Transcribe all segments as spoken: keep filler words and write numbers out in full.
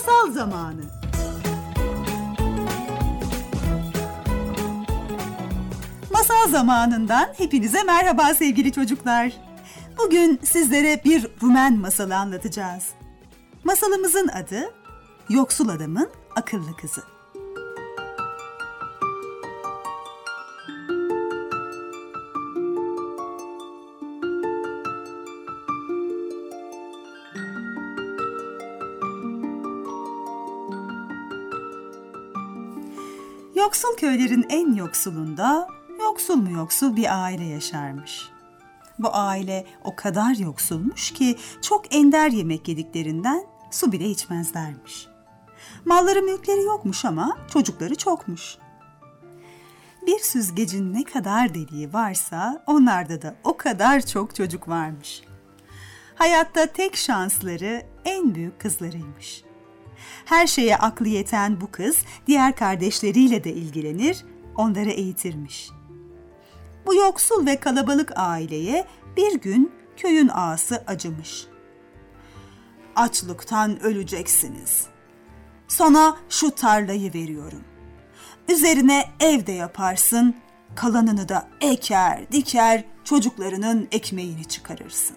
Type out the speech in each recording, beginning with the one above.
Masal zamanı. Masal zamanından hepinize merhaba sevgili çocuklar. Bugün sizlere bir Rumen masalı anlatacağız. Masalımızın adı Yoksul Adamın Akıllı Kızı. Yoksul köylerin en yoksulunda yoksul mu yoksul bir aile yaşarmış. Bu aile o kadar yoksulmuş ki çok ender yemek yediklerinden su bile içmezlermiş. Malları mülkleri yokmuş ama çocukları çokmuş. Bir süzgecin ne kadar deliği varsa onlarda da o kadar çok çocuk varmış. Hayatta tek şansları en büyük kızlarıymış. Her şeye aklı yeten bu kız diğer kardeşleriyle de ilgilenir, onları eğitirmiş. Bu yoksul ve kalabalık aileye bir gün köyün ağası acımış. "Açlıktan öleceksiniz. Sana şu tarlayı veriyorum. Üzerine ev de yaparsın, kalanını da eker, diker, çocuklarının ekmeğini çıkarırsın."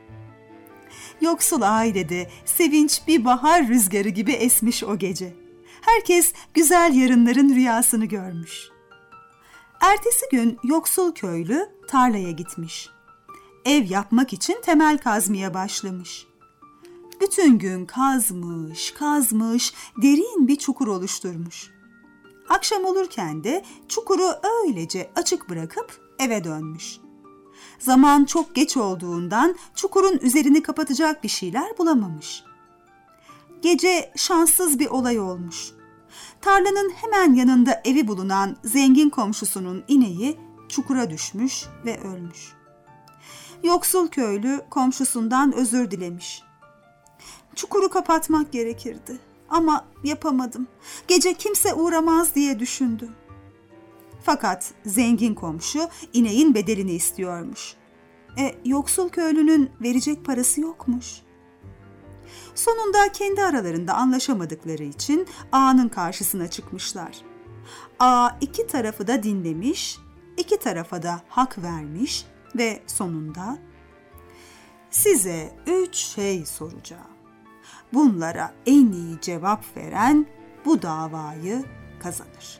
Yoksul ailede sevinç bir bahar rüzgarı gibi esmiş o gece. Herkes güzel yarınların rüyasını görmüş. Ertesi gün yoksul köylü tarlaya gitmiş. Ev yapmak için temel kazmaya başlamış. Bütün gün kazmış, kazmış, derin bir çukur oluşturmuş. Akşam olurken de çukuru öylece açık bırakıp eve dönmüş. Zaman çok geç olduğundan çukurun üzerini kapatacak bir şeyler bulamamış. Gece şanssız bir olay olmuş. Tarlanın hemen yanında evi bulunan zengin komşusunun ineği çukura düşmüş ve ölmüş. Yoksul köylü komşusundan özür dilemiş. "Çukuru kapatmak gerekirdi ama yapamadım. Gece kimse uğramaz diye düşündüm." Fakat zengin komşu ineğin bedelini istiyormuş. E, yoksul köylünün verecek parası yokmuş. Sonunda kendi aralarında anlaşamadıkları için ağanın karşısına çıkmışlar. Ağa iki tarafı da dinlemiş, iki tarafa da hak vermiş ve sonunda "Size üç şey soracağım. Bunlara en iyi cevap veren bu davayı kazanır.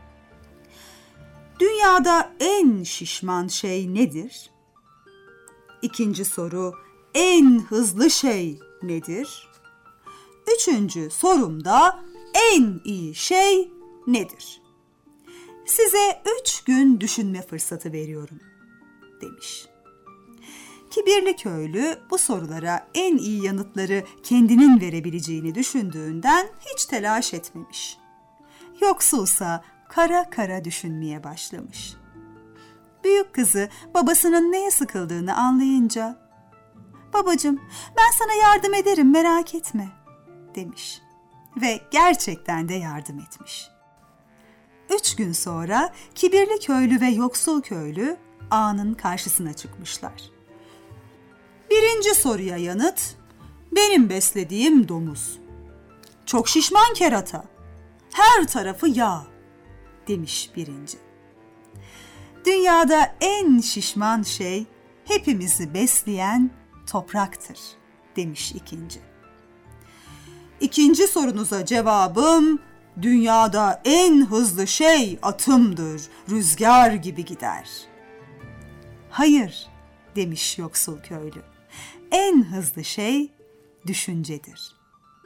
Dünyada en şişman şey nedir? İkinci soru, en hızlı şey nedir? Üçüncü sorumda en iyi şey nedir? Size üç gün düşünme fırsatı veriyorum," demiş. Kibirli köylü bu sorulara en iyi yanıtları kendinin verebileceğini düşündüğünden hiç telaş etmemiş. Yoksulsa kara kara düşünmeye başlamış. Büyük kızı babasının neye sıkıldığını anlayınca, "Babacığım, ben sana yardım ederim, merak etme," demiş. Ve gerçekten de yardım etmiş. Üç gün sonra kibirli köylü ve yoksul köylü ağanın karşısına çıkmışlar. Birinci soruya yanıt, "Benim beslediğim domuz. Çok şişman kerata. Her tarafı yağ," demiş birinci. "Dünyada en şişman şey hepimizi besleyen topraktır," demiş ikinci. "İkinci sorunuza cevabım, dünyada en hızlı şey atımdır, rüzgar gibi gider." "Hayır," demiş yoksul köylü. "En hızlı şey düşüncedir."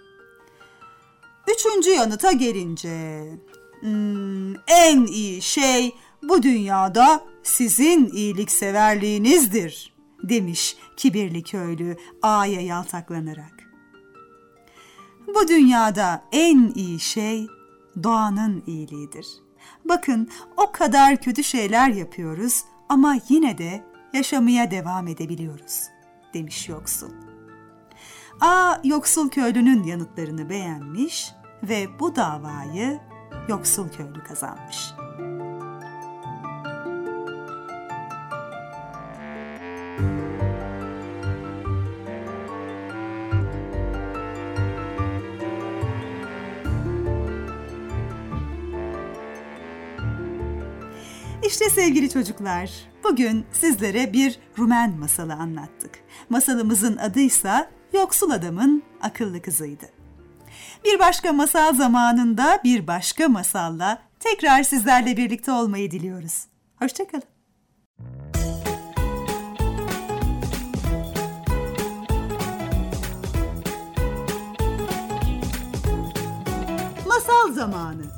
Üçüncü yanıta gelince, hmm, "En iyi şey bu dünyada sizin iyilikseverliğinizdir," demiş kibirli köylü ağaya yaltaklanarak. Bu dünyada en iyi şey doğanın iyiliğidir. Bakın, o kadar kötü şeyler yapıyoruz ama yine de yaşamaya devam edebiliyoruz, demiş yoksul. Ağa yoksul köylünün yanıtlarını beğenmiş ve bu davayı yoksul köylü kazanmış. İşte sevgili çocuklar, bugün sizlere bir Rumen masalı anlattık. Masalımızın adıysa Yoksul Adamın Akıllı Kızıydı. Bir başka masal zamanında bir başka masalla tekrar sizlerle birlikte olmayı diliyoruz. Hoşça kalın. Masal zamanı.